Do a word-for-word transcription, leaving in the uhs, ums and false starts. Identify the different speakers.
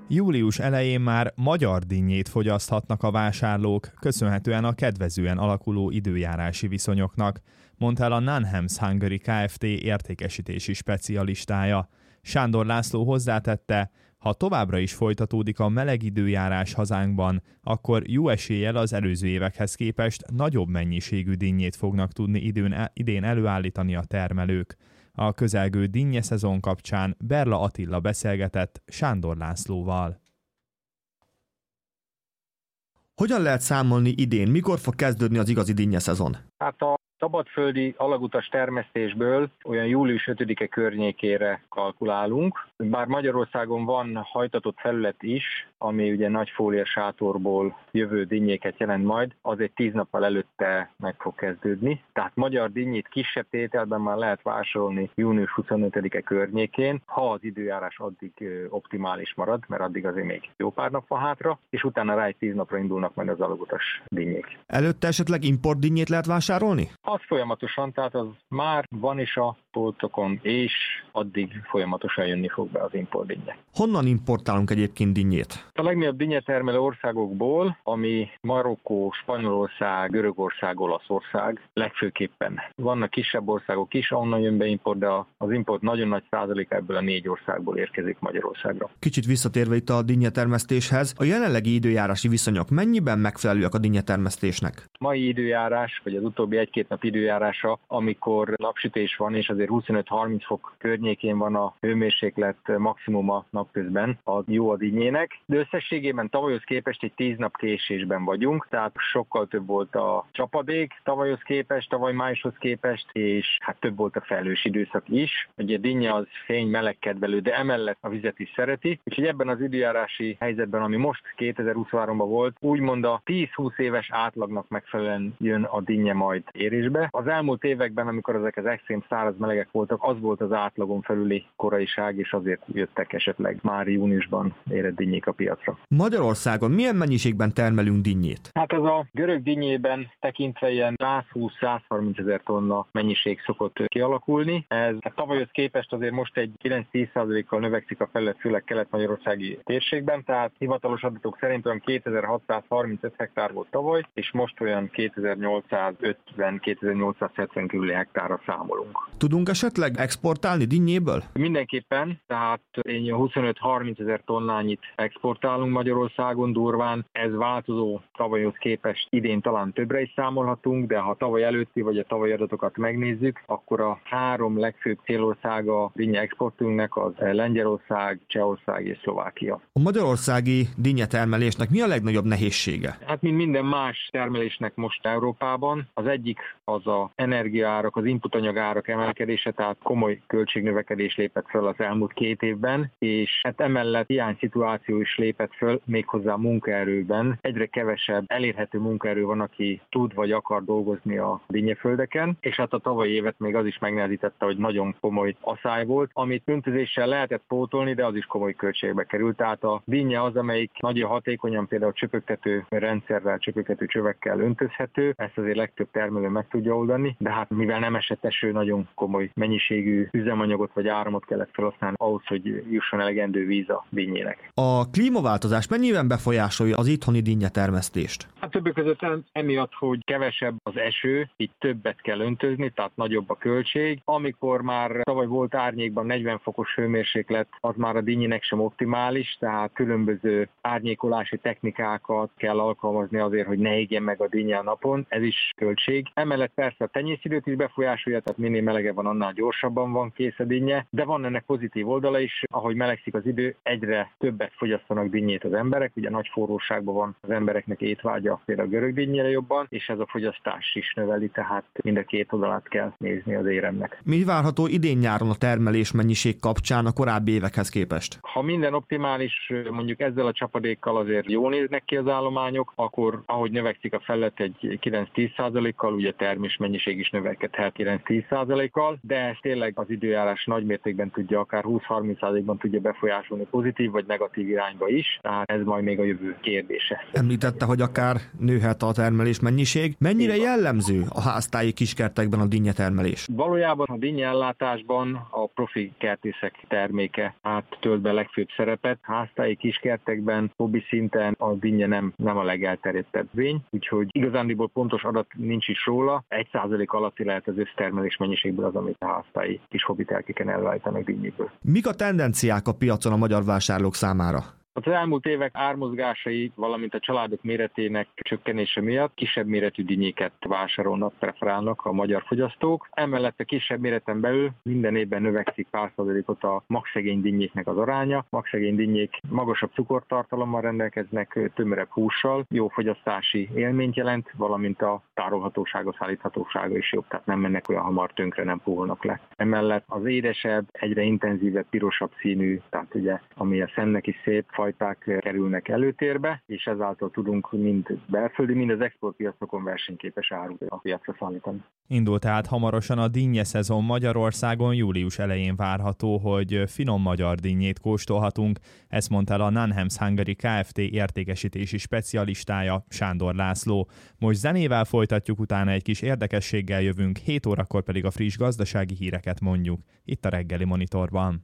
Speaker 1: Július elején már magyar dinnyét fogyaszthatnak a vásárlók, köszönhetően a kedvezően alakuló időjárási viszonyoknak, mondta el a Nanhems Hungary Kft. Értékesítési specialistája. Sándor László hozzátette, ha továbbra is folytatódik a meleg időjárás hazánkban, akkor jó eséllyel az előző évekhez képest nagyobb mennyiségű dinnyét fognak tudni idén, idén előállítani a termelők. A közelgő dinnye szezon kapcsán Berla Attila beszélgetett Sándor Lászlóval.
Speaker 2: Hogyan lehet számolni idén? Mikor fog kezdődni az igazi dinnye szezon?
Speaker 3: Hát a szabadföldi alagutas termesztésből olyan július ötödike környékére kalkulálunk. Bár Magyarországon van hajtatott felület is, ami ugye nagy fóliás sátorból jövő dinnyéket jelent majd, az egy tíz nappal előtte meg fog kezdődni. Tehát magyar dinnyét kisebb tételben már lehet vásárolni június huszonötödike környékén, ha az időjárás addig optimális marad, mert addig azért még jó pár nap van hátra, és utána rá egy tíz napra indulnak majd az alagutas dinnyék.
Speaker 2: Előtte esetleg import dinnyét lehet vásárolni?
Speaker 3: Az folyamatosan, tehát az már van is a polcokon, és addig folyamatosan jönni fog be az import dinnye.
Speaker 2: Honnan importálunk egyébként dinnyét?
Speaker 3: A legnagyobb dinnyetermelő országokból, ami Marokkó, Spanyolország, Görögország, Olaszország legfőképpen. Vannak kisebb országok is, ahonnan jön be import, de az import nagyon nagy százalék ebből a négy országból érkezik Magyarországra.
Speaker 2: Kicsit visszatérve itt a dinnyetermesztéshez, a jelenlegi időjárási viszonyok mennyiben megfelelőek a dinnyetermesztésnek?
Speaker 3: Mai időjárás, vagy az utóbbi egy-két nap időjárása, amikor napsütés van, és azért huszonöt-harminc fok környékén van a hőmérséklet maximuma napközben, az jó a dinnyének, de összességében tavalyhoz képest egy tíz nap késésben vagyunk, tehát sokkal több volt a csapadék tavalyhoz képest, tavaly májushoz képest, és hát több volt a felhős időszak is. Ugye a dinnye az fény melegkedvelő, de emellett a vizet is szereti, úgyhogy ebben az időjárási helyzetben, ami most kétezer-huszonháromban volt, úgymond a tíz-húsz éves átlagnak megfelelően jön a dinnye majd érésbe. Az elmúlt években, amikor ezek az extrém száraz melegek voltak, az volt az átlagon felüli koraiság, és azért jöttek esetleg már júniusban érett dinnyék a piacra.
Speaker 2: Magyarországon milyen mennyiségben termelünk dinnyét?
Speaker 3: Hát ez a görög dinnyében tekintve ilyen százhúsz-százharminc ezer tonna mennyiség szokott kialakulni. Ez hát tavalyhoz képest azért most egy kilenc-tíz százalékkal növekszik a felület, főleg kelet-magyarországi térségben, tehát hivatalos adatok szerint olyan kétezer-hatszázharmincöt hektár volt tavaly, és most olyan kétezer-nyolcszázötven-kétezer-nyolcszázhetven körüli hektárra számolunk.
Speaker 2: Tudunk esetleg exportálni dinnyéből?
Speaker 3: Mindenképpen, tehát én huszonöt-harminc ezer tonnányit exportálunk Magyarországon durván. Ez változó tavalyhoz képest, idén talán többre is számolhatunk, de ha tavaly előtti vagy a tavalyi adatokat megnézzük, akkor a három legfőbb célországa dinnye exportunknak az Lengyelország, Csehország és Szlovákia.
Speaker 2: A magyarországi dinnyetermelésnek mi a legnagyobb nehézsége?
Speaker 3: Hát mint minden más termelésnek most Európában, az egyik az a energiaárak, az inputanyagárak emelkedése, tehát komoly költségnövekedés lépett föl az elmúlt két évben, és hát emellett hiány szituáció is lépett föl, méghozzá munkaerőben. Egyre kevesebb elérhető munkaerő van, aki tud vagy akar dolgozni a dinnyeföldeken, és hát a tavalyi évet még az is megnehezítette, hogy nagyon komoly aszály volt, amit öntözéssel lehetett pótolni, de az is komoly költségbe került. Tehát a dinnye az, amelyik nagyon hatékonyan például csöpögtető rendszerrel, csöpögtető csövekkel öntözhető, ezt azért legtöbb termelő meg tudja oldani, de hát mivel nem esett eső, nagyon komoly mennyiségű üzemanyagot vagy áramot kellett felhasználni ahhoz, hogy jusson elegendő víz a dinnyének.
Speaker 2: A klímaváltozás mennyiben befolyásolja az itthoni dinnyetermesztést?
Speaker 3: Hát többek között emiatt, hogy kevesebb az eső, így többet kell öntözni, tehát nagyobb a költség. Amikor már tavaly volt árnyékban negyven fokos hőmérséklet, az már a dinnyének sem optimális, tehát különböző árnyékolási technikákat kell alkalmazni azért, hogy ne égjen meg a dinnye a napon, ez is költség. Emellett persze a tenyészidőt is befolyásolja, tehát minél melegebb van, annál gyorsabban van kész a dinnye, de van ennek pozitív oldala is, ahogy melegszik az idő, egyre többet fogyasztanak dinnyét az emberek, ugye nagy forróságban van az embereknek étvágya, például a görög dinnyére jobban, és ez a fogyasztás is növeli, tehát mind a két oldalát kell nézni az éremnek.
Speaker 2: Mi várható idén-nyáron a termelés mennyiség kapcsán a korábbi évekhez képest?
Speaker 3: Ha minden optimális, mondjuk ezzel a csapadékkal azért jól néznek ki az állományok, akkor ahogy növekszik a felület egy kilenc-tíz százalékkal, ugye termés mennyiség is növekedhet kilenc-tíz százalékkal, de ez tényleg az időjárás nagy mértékben tudja, akár húsz-harminc százalékban tudja befolyásolni pozitív vagy negatív irányba is, tehát ez majd még a jövő kérdése.
Speaker 2: Említette, hogy akár nőhet a termelés mennyiség. Mennyire jellemző a háztáji kiskertekben a dinnyetermelés?
Speaker 3: Valójában a dinnyeellátásban a profi kertészek terméke hát tölt be legfőbb szerepet. Háztáji kiskertekben, hobbi szinten a dinnye nem, nem a legelterjedtebb vény, úgyhogy igazándiból pontos adat nincs is róla. Egy százalék alatti lehet az össztermelés mennyiségből az, amit a háztáji kis hobbitelkéken elvájtanak dinnyéből.
Speaker 2: Mik a tendenciák a piacon a magyar vásárlók számára?
Speaker 3: Az elmúlt évek ármozgásai, valamint a családok méretének csökkenése miatt kisebb méretű dinnyéket vásárolnak, preferálnak a magyar fogyasztók. Emellett a kisebb méreten belül minden évben növekszik pár százalékot a magszegény dinnyéknek az aránya. Magszegény dinnyék magasabb cukortartalommal rendelkeznek, tömörebb hússal, jó fogyasztási élményt jelent, valamint a tárolhatósága, szállíthatósága is jobb, tehát nem mennek olyan hamar tönkre, nem puholnak le. Emellett az édesebb, egyre intenzívebb, pirosabb színű, tehát ugye, ami a szemnek is szép, fajták kerülnek előtérbe, és ezáltal tudunk mind belföldi, mind az exportpiacokon versenyképes árut a piacra szállítani.
Speaker 1: Indul tehát hamarosan a dinnye szezon Magyarországon, július elején várható, hogy finom magyar dinnyét kóstolhatunk, ezt mondta el a Nanhems Hungary Kft. Értékesítési specialistája, Sándor László. Most zenével folytatjuk, utána egy kis érdekességgel jövünk, hét órakor pedig a friss gazdasági híreket mondjuk, itt a reggeli monitorban.